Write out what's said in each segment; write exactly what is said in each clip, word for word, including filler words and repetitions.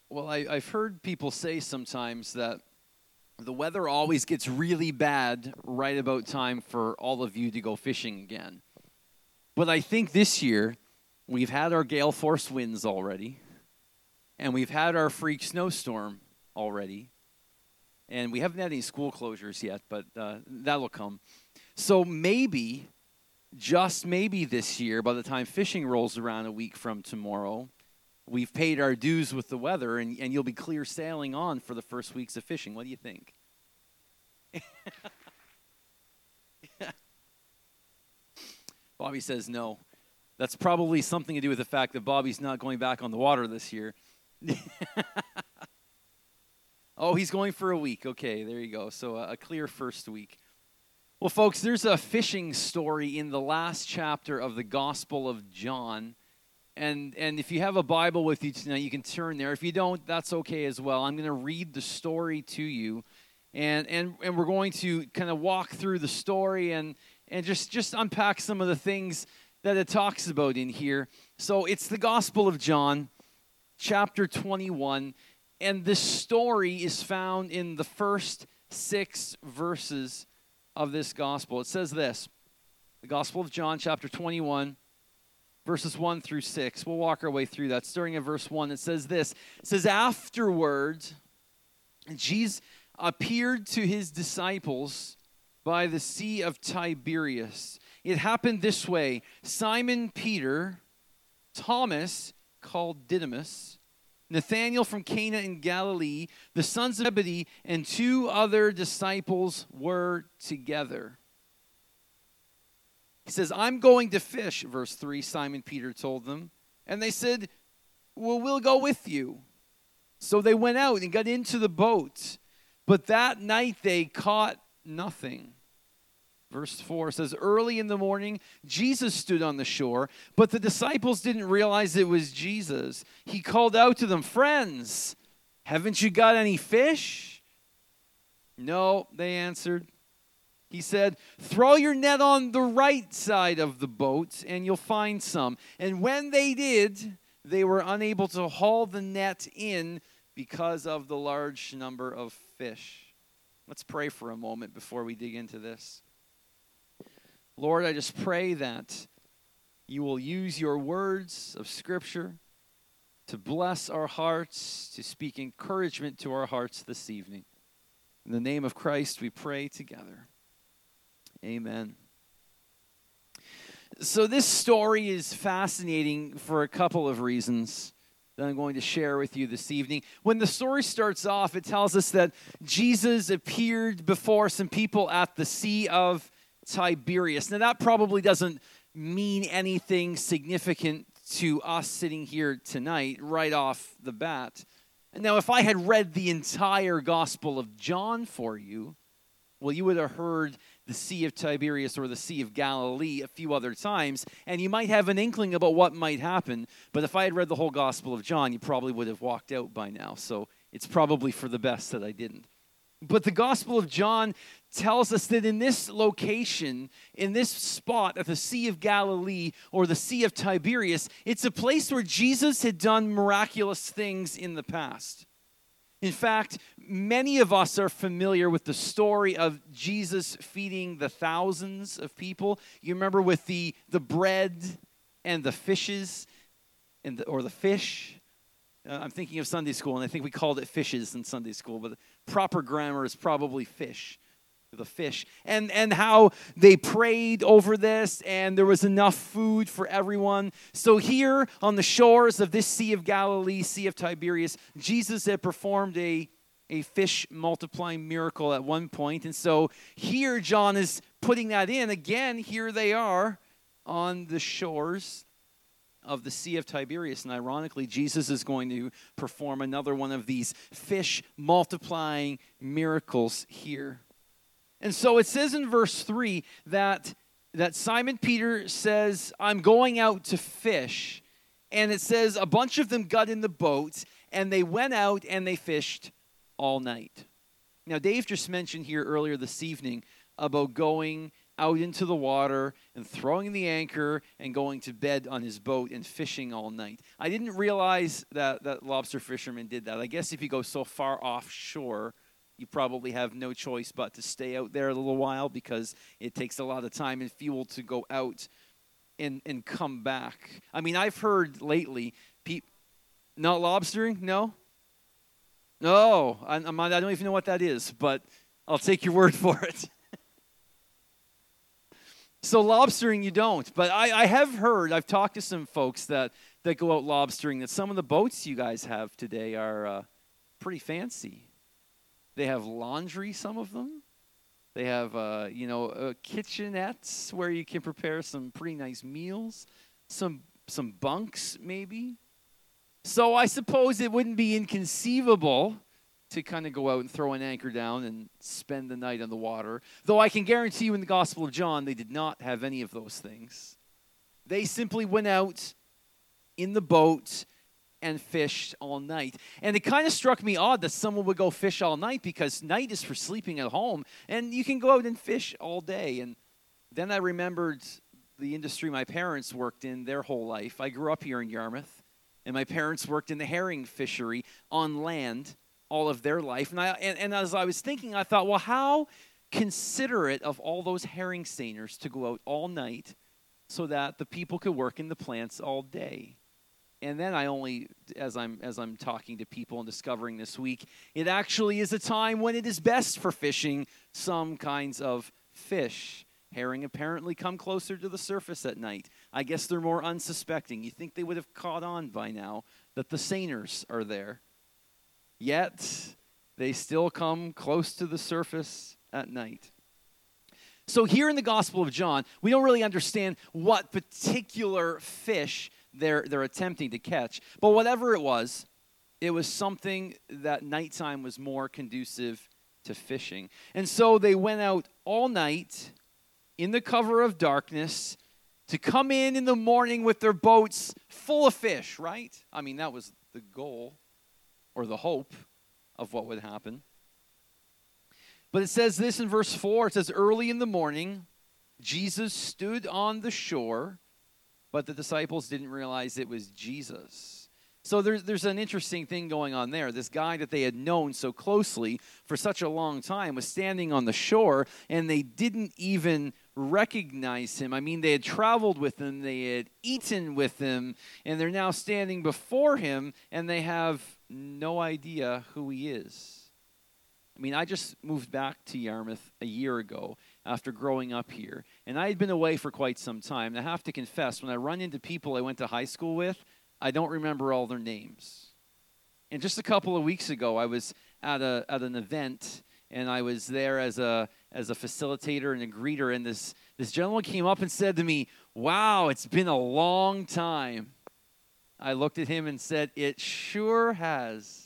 Well, I, I've heard people say sometimes that the weather always gets really bad right about time for all of you to go fishing again. But I think this year, we've had our gale force winds already, and we've had our freak snowstorm already, and we haven't had any school closures yet, but uh, that'll come. So maybe, just maybe this year, by the time fishing rolls around a week from tomorrow, we've paid our dues with the weather, and, and you'll be clear sailing on for the first weeks of fishing. What do you think? Bobby says no. That's probably something to do with the fact that Bobby's not going back on the water this year. Oh, he's going for a week. Okay, there you go. So a, a clear first week. Well, folks, there's a fishing story in the last chapter of the Gospel of John. And and if you have a Bible with you tonight, you can turn there. If you don't, that's okay as well. I'm going to read the story to you. And and and we're going to kind of walk through the story and, and just, just unpack some of the things that it talks about in here. So it's the Gospel of John, chapter twenty-one. And this story is found in the first six verses of this gospel. It says this, the Gospel of John, chapter twenty-one, verses one through six. We'll walk our way through that. Starting at verse one, it says this. It says, afterward, Jesus appeared to his disciples by the Sea of Tiberias. It happened this way. Simon Peter, Thomas, called Didymus, Nathanael from Cana in Galilee, the sons of Zebedee, and two other disciples were together. He says, I'm going to fish, verse three, Simon Peter told them. And they said, well, we'll go with you. So they went out and got into the boat. But that night they caught nothing. Verse four says, early in the morning, Jesus stood on the shore, but the disciples didn't realize it was Jesus. He called out to them, friends, haven't you got any fish? No, they answered. He said, throw your net on the right side of the boat and you'll find some. And when they did, they were unable to haul the net in because of the large number of fish. Let's pray for a moment before we dig into this. Lord, I just pray that you will use your words of Scripture to bless our hearts, to speak encouragement to our hearts this evening. In the name of Christ, we pray together. Amen. So this story is fascinating for a couple of reasons that I'm going to share with you this evening. When the story starts off, it tells us that Jesus appeared before some people at the Sea of Tiberias. Now, that probably doesn't mean anything significant to us sitting here tonight right off the bat. Now, if I had read the entire Gospel of John for you, well, you would have heard the Sea of Tiberias or the Sea of Galilee a few other times, and you might have an inkling about what might happen. But if I had read the whole Gospel of John, you probably would have walked out by now. So it's probably for the best that I didn't. But the Gospel of John tells us that in this location, in this spot at the Sea of Galilee or the Sea of Tiberias, it's a place where Jesus had done miraculous things in the past. In fact, many of us are familiar with the story of Jesus feeding the thousands of people. You remember with the, the bread and the fishes, and the, or the fish. Uh, I'm thinking of Sunday school, and I think we called it fishes in Sunday school, but the proper grammar is probably fish, the fish. And, and how they prayed over this, and there was enough food for everyone. So here on the shores of this Sea of Galilee, Sea of Tiberias, Jesus had performed a, a fish multiplying miracle at one point. And so here John is putting that in. Again, here they are on the shores of the Sea of Tiberias. And ironically, Jesus is going to perform another one of these fish multiplying miracles here. And so it says in verse three that, that Simon Peter says, I'm going out to fish. And it says a bunch of them got in the boat and they went out and they fished all night. Now, Dave just mentioned here earlier this evening about going out into the water and throwing the anchor and going to bed on his boat and fishing all night. I didn't realize that, that lobster fishermen did that. I guess if you go so far offshore, you probably have no choice but to stay out there a little while because it takes a lot of time and fuel to go out and, and come back. I mean, I've heard lately, pe- not lobstering? No? No, I, I'm, I don't even know what that is, but I'll take your word for it. So lobstering you don't, but I, I have heard, I've talked to some folks that, that go out lobstering, that some of the boats you guys have today are uh, pretty fancy. They have laundry, some of them. They have, uh, you know, uh, kitchenettes where you can prepare some pretty nice meals, some some bunks maybe. So I suppose it wouldn't be inconceivable to kind of go out and throw an anchor down and spend the night on the water. Though I can guarantee you in the Gospel of John, they did not have any of those things. They simply went out in the boat and fished all night. And it kind of struck me odd that someone would go fish all night because night is for sleeping at home, and you can go out and fish all day. And then I remembered the industry my parents worked in their whole life. I grew up here in Yarmouth, and my parents worked in the herring fishery on land all of their life. And, I, and, and as I was thinking, I thought, well, how considerate of all those herring seiners to go out all night so that the people could work in the plants all day. And then I only, as I'm as I'm talking to people and discovering this week, it actually is a time when it is best for fishing some kinds of fish. Herring apparently come closer to the surface at night. I guess they're more unsuspecting. You think they would have caught on by now that the seiners are there. Yet, they still come close to the surface at night. So here in the Gospel of John, we don't really understand what particular fish they're, they're attempting to catch. But whatever it was, it was something that nighttime was more conducive to fishing. And so they went out all night in the cover of darkness to come in in the morning with their boats full of fish, right? I mean, that was the goal or the hope of what would happen. But it says this in verse four. It says, early in the morning, Jesus stood on the shore, but the disciples didn't realize it was Jesus. So there's, there's an interesting thing going on there. This guy that they had known so closely for such a long time was standing on the shore, and they didn't even recognize him. I mean, they had traveled with him, they had eaten with him, and they're now standing before him, and they have no idea who he is. I mean, I just moved back to Yarmouth a year ago after growing up here, and I had been away for quite some time. And I have to confess, when I run into people I went to high school with, I don't remember all their names. And just a couple of weeks ago, I was at a at an event, and I was there as a as a facilitator and a greeter, and this, this gentleman came up and said to me, "Wow, it's been a long time." I looked at him and said, "It sure has."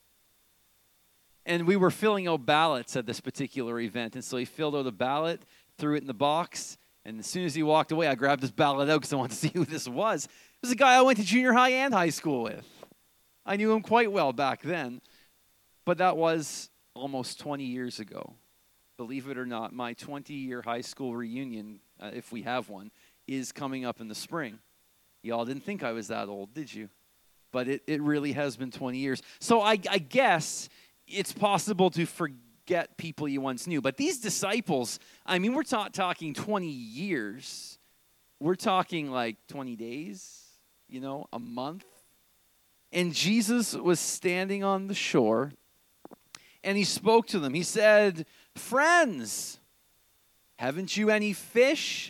And we were filling out ballots at this particular event, and so he filled out a ballot, threw it in the box, and as soon as he walked away, I grabbed his ballot out because I wanted to see who this was. It was a guy I went to junior high and high school with. I knew him quite well back then, but that was almost twenty years ago. Believe it or not, my twenty-year high school reunion, uh, if we have one, is coming up in the spring. Y'all didn't think I was that old, did you? But it, it really has been twenty years. So I, I guess it's possible to forget people you once knew. But these disciples, I mean, we're ta- talking twenty years. We're talking like twenty days, you know, a month. And Jesus was standing on the shore, and he spoke to them. He said, "Friends, haven't you any fish?"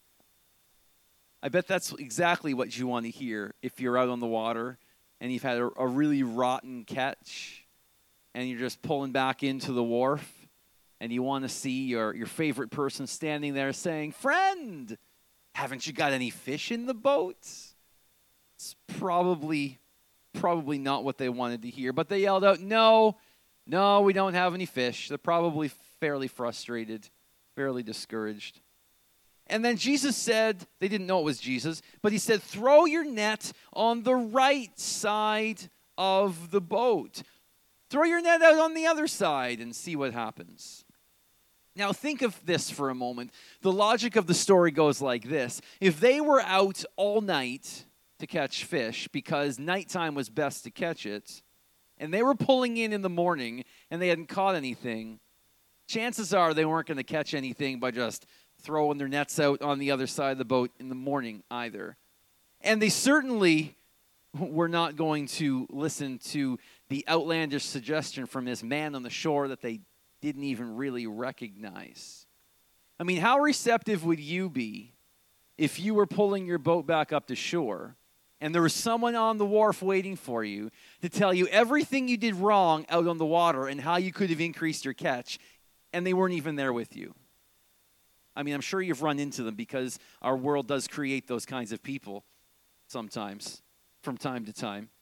I bet that's exactly what you want to hear if you're out on the water and you've had a, a really rotten catch and you're just pulling back into the wharf and you want to see your, your favorite person standing there saying, "Friend, haven't you got any fish in the boat?" It's probably, probably not what they wanted to hear, but they yelled out, "No, no, we don't have any fish." They're probably fairly frustrated, fairly discouraged. And then Jesus said, they didn't know it was Jesus, but he said, "Throw your net on the right side of the boat. Throw your net out on the other side and see what happens." Now think of this for a moment. The logic of the story goes like this. If they were out all night to catch fish because nighttime was best to catch it, and they were pulling in in the morning and they hadn't caught anything, chances are they weren't going to catch anything by just throwing their nets out on the other side of the boat in the morning either. And they certainly were not going to listen to the outlandish suggestion from this man on the shore that they didn't even really recognize. I mean, how receptive would you be if you were pulling your boat back up to shore and there was someone on the wharf waiting for you to tell you everything you did wrong out on the water and how you could have increased your catch, and they weren't even there with you? I mean, I'm sure you've run into them because our world does create those kinds of people sometimes, from time to time.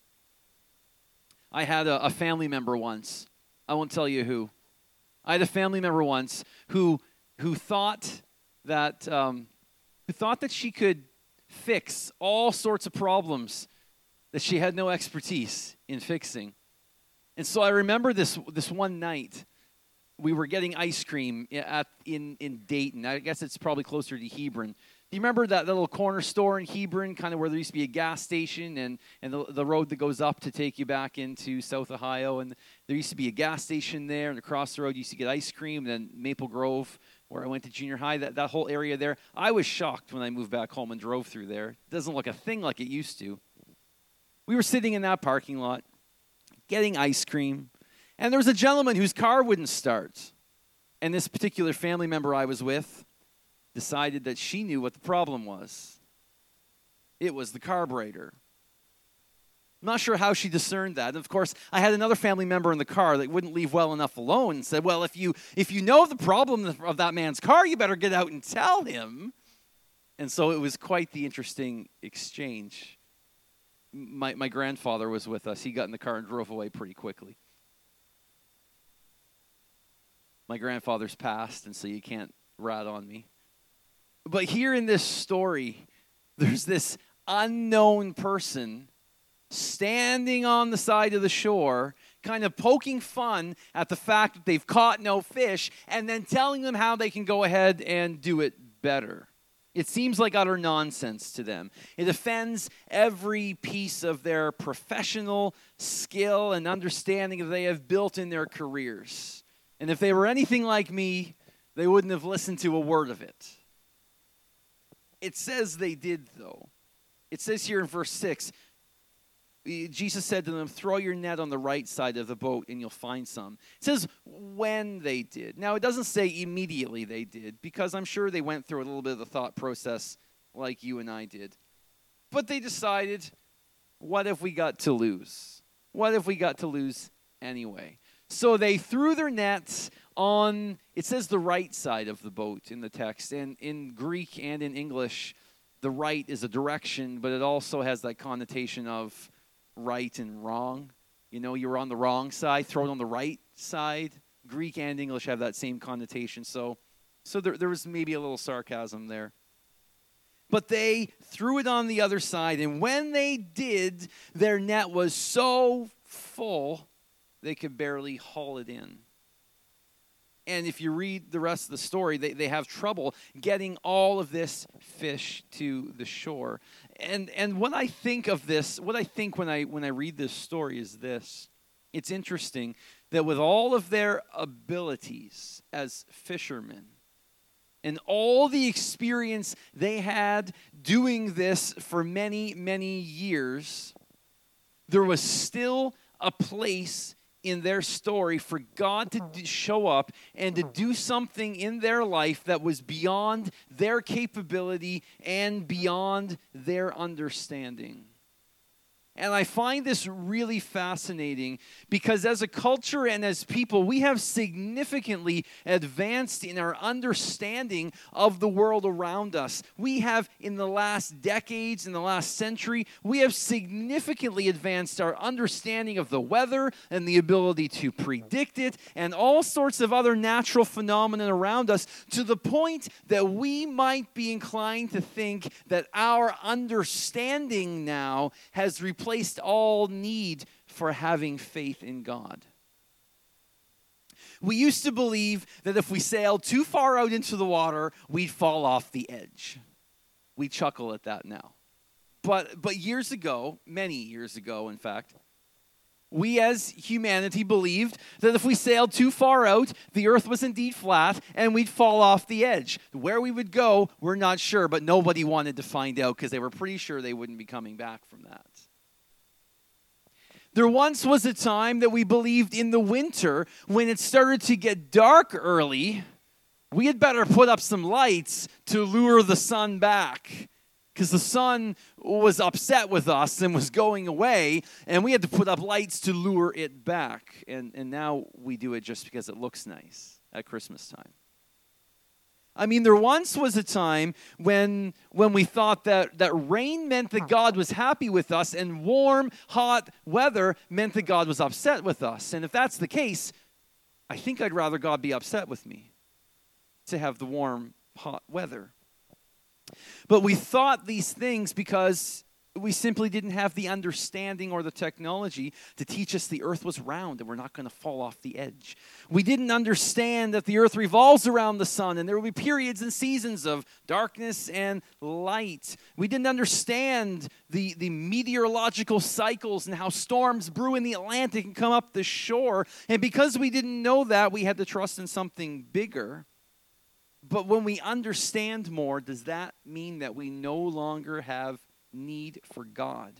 I had a, a family member once. I won't tell you who. I had a family member once who who thought that um, who thought that she could fix all sorts of problems that she had no expertise in fixing. And so I remember this this one night we were getting ice cream at in in Dayton. I guess it's probably closer to Hebron. Do you remember that little corner store in Hebron, kind of where there used to be a gas station and, and the, the road that goes up to take you back into South Ohio? And there used to be a gas station there, and across the road you used to get ice cream. And then Maple Grove, where I went to junior high, that, that whole area there. I was shocked when I moved back home and drove through there. It doesn't look a thing like it used to. We were sitting in that parking lot, getting ice cream, and there was a gentleman whose car wouldn't start. And this particular family member I was with decided that she knew what the problem was. It was the carburetor. I'm not sure how she discerned that. And of course, I had another family member in the car that wouldn't leave well enough alone and said, well, if you if you know the problem of that man's car, you better get out and tell him. And so it was quite the interesting exchange. My, my grandfather was with us. He got in the car and drove away pretty quickly. My grandfather's passed, and so you can't rat on me. But here in this story, there's this unknown person standing on the side of the shore, kind of poking fun at the fact that they've caught no fish, and then telling them how they can go ahead and do it better. It seems like utter nonsense to them. It offends every piece of their professional skill and understanding that they have built in their careers. And if they were anything like me, they wouldn't have listened to a word of it. It says they did, though. It says here in verse six, Jesus said to them, throw your net on the right side of the boat and you'll find some. It says when they did. Now, it doesn't say immediately they did, because I'm sure they went through a little bit of the thought process like you and I did. But they decided, what if we got to lose? What if we got to lose anyway? So they threw their nets on, it says the right side of the boat in the text. And in Greek and in English, the right is a direction, but it also has that connotation of right and wrong. You know, you were on the wrong side, throw it on the right side. Greek and English have that same connotation. So, so there, there was maybe a little sarcasm there. But they threw it on the other side, and when they did, their net was so full they could barely haul it in. And if you read the rest of the story, they, they have trouble getting all of this fish to the shore. And and when I think of this, what I think when I when I read this story is this. It's interesting that with all of their abilities as fishermen and all the experience they had doing this for many, many years, there was still a place in their story for God to d- show up and to do something in their life that was beyond their capability and beyond their understanding. And I find this really fascinating because as a culture and as people, we have significantly advanced in our understanding of the world around us. We have, in the last decades, in the last century, we have significantly advanced our understanding of the weather and the ability to predict it and all sorts of other natural phenomena around us, to the point that we might be inclined to think that our understanding now has replaced all need for having faith in God. We used to believe that if we sailed too far out into the water, we'd fall off the edge. We chuckle at that now. But but years ago, many years ago, in fact, we as humanity believed that if we sailed too far out, the earth was indeed flat and we'd fall off the edge. Where we would go, we're not sure, but nobody wanted to find out because they were pretty sure they wouldn't be coming back from that. There once was a time that we believed in the winter, when it started to get dark early, we had better put up some lights to lure the sun back, because the sun was upset with us and was going away, and we had to put up lights to lure it back. And, and now we do it just because it looks nice at Christmas time. I mean, there once was a time when when we thought that, that rain meant that God was happy with us, and warm, hot weather meant that God was upset with us. And if that's the case, I think I'd rather God be upset with me to have the warm, hot weather. But we thought these things because we simply didn't have the understanding or the technology to teach us the earth was round and we're not going to fall off the edge. We didn't understand that the earth revolves around the sun and there will be periods and seasons of darkness and light. We didn't understand the, the meteorological cycles and how storms brew in the Atlantic and come up the shore. And because we didn't know that, we had to trust in something bigger. But when we understand more, does that mean that we no longer have need for God?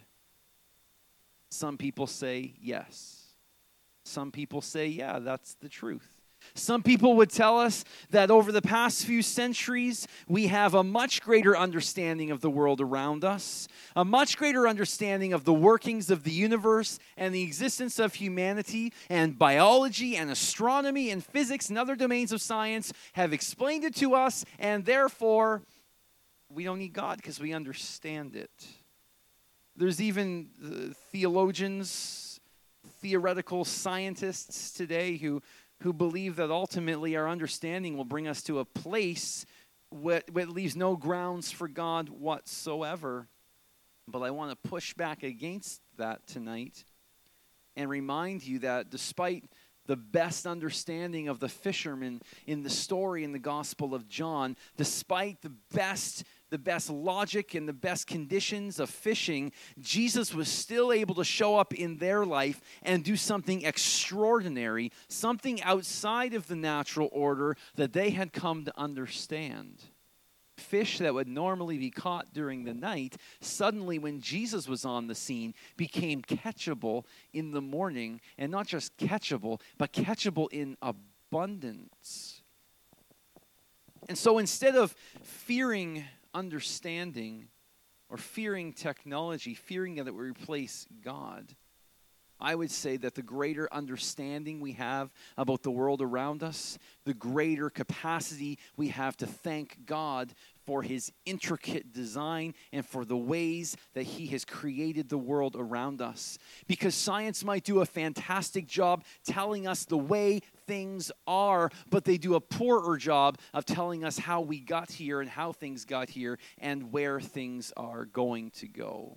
Some people say yes. Some people say, yeah, that's the truth. Some people would tell us that over the past few centuries, we have a much greater understanding of the world around us, a much greater understanding of the workings of the universe and the existence of humanity, and biology and astronomy and physics and other domains of science have explained it to us, and therefore, we don't need God because we understand it. There's even uh, theologians, theoretical scientists today who who believe that ultimately our understanding will bring us to a place where, where it leaves no grounds for God whatsoever. But I want to push back against that tonight and remind you that despite the best understanding of the fishermen in the story in the Gospel of John, despite the best the best logic and the best conditions of fishing, Jesus was still able to show up in their life and do something extraordinary, something outside of the natural order that they had come to understand. Fish that would normally be caught during the night, suddenly when Jesus was on the scene, became catchable in the morning, and not just catchable, but catchable in abundance. And so instead of fearing understanding or fearing technology, fearing that it will replace God, I would say that the greater understanding we have about the world around us, the greater capacity we have to thank God for his intricate design and for the ways that he has created the world around us. Because science might do a fantastic job telling us the way things are, but they do a poorer job of telling us how we got here and how things got here and where things are going to go.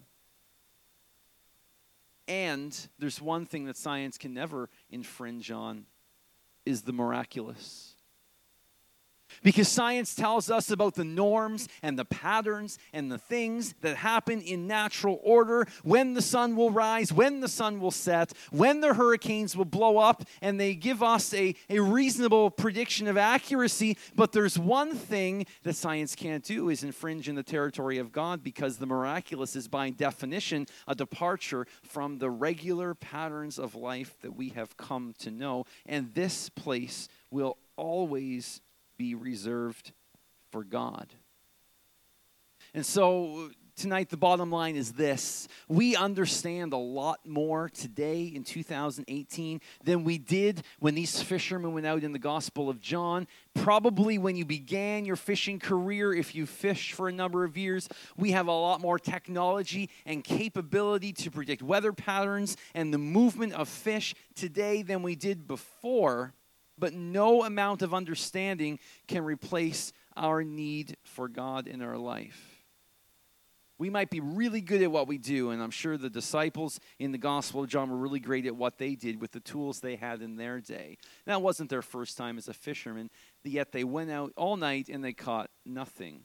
And there's one thing that science can never infringe on, is the miraculous. Because science tells us about the norms and the patterns and the things that happen in natural order, when the sun will rise, when the sun will set, when the hurricanes will blow up, and they give us a, a reasonable prediction of accuracy. But there's one thing that science can't do, is infringe in the territory of God, because the miraculous is by definition a departure from the regular patterns of life that we have come to know. And this place will always be reserved for God. And so tonight the bottom line is this: we understand a lot more today in two thousand eighteen than we did when these fishermen went out in the Gospel of John. Probably when you began your fishing career, if you fished for a number of years, we have a lot more technology and capability to predict weather patterns and the movement of fish today than we did before. But no amount of understanding can replace our need for God in our life. We might be really good at what we do, and I'm sure the disciples in the Gospel of John were really great at what they did with the tools they had in their day. That wasn't their first time as a fisherman, yet they went out all night and they caught nothing.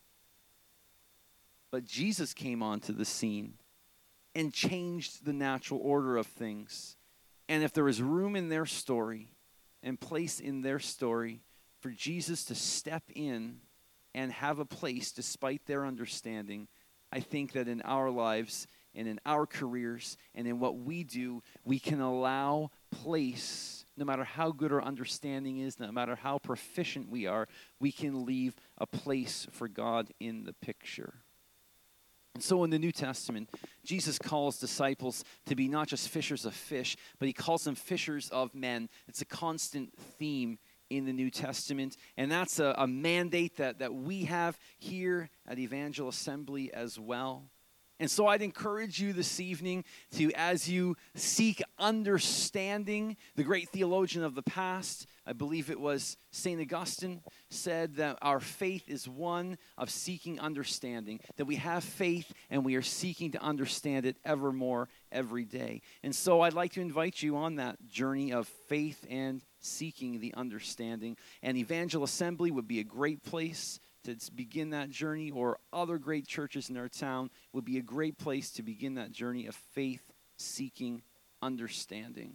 But Jesus came onto the scene and changed the natural order of things. And if there was room in their story and place in their story for Jesus to step in and have a place despite their understanding, I think that in our lives and in our careers and in what we do, we can allow place, no matter how good our understanding is, no matter how proficient we are, we can leave a place for God in the picture. And so in the New Testament, Jesus calls disciples to be not just fishers of fish, but he calls them fishers of men. It's a constant theme in the New Testament, and that's a, a mandate that, that we have here at Evangel Assembly as well. And so I'd encourage you this evening to, as you seek understanding, the great theologian of the past, I believe it was Saint Augustine, said that our faith is one of seeking understanding, that we have faith and we are seeking to understand it ever more every day. And so I'd like to invite you on that journey of faith and seeking the understanding. And Evangel Assembly would be a great place to begin that journey, or other great churches in our town would be a great place to begin that journey of faith, seeking, understanding.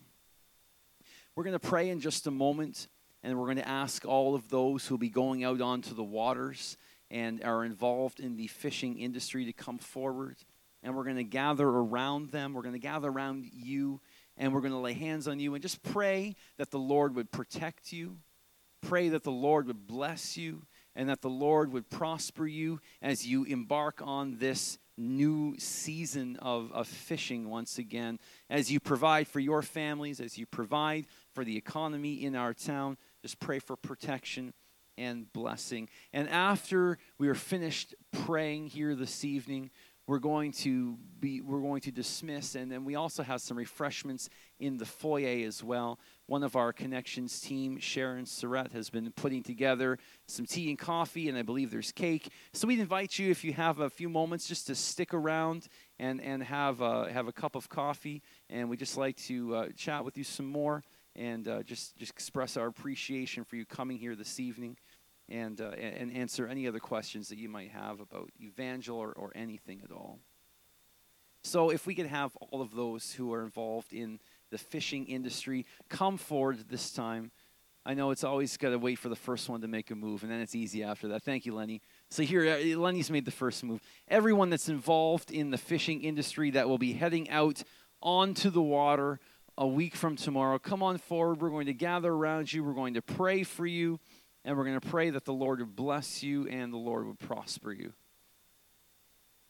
We're going to pray in just a moment, and we're going to ask all of those who will be going out onto the waters and are involved in the fishing industry to come forward. And we're going to gather around them. We're going to gather around you, and we're going to lay hands on you and just pray that the Lord would protect you, pray that the Lord would bless you, and that the Lord would prosper you as you embark on this new season of, of fishing once again, as you provide for your families, as you provide for the economy in our town. Just pray for protection and blessing. And after we are finished praying here this evening, we're going to be we're going to dismiss, and then we also have some refreshments in the foyer as well. One of our connections team, Sharon Surratt, has been putting together some tea and coffee, and I believe there's cake. So we'd invite you, if you have a few moments, just to stick around and and have a, have a cup of coffee, and we'd just like to uh, chat with you some more and uh, just just express our appreciation for you coming here this evening. And, uh, and answer any other questions that you might have about Evangel or, or anything at all. So if we could have all of those who are involved in the fishing industry come forward this time. I know it's always got to wait for the first one to make a move, and then it's easy after that. Thank you, Lenny. So here, uh, Lenny's made the first move. Everyone that's involved in the fishing industry that will be heading out onto the water a week from tomorrow, come on forward. We're going to gather around you. We're going to pray for you. And we're going to pray that the Lord would bless you and the Lord would prosper you.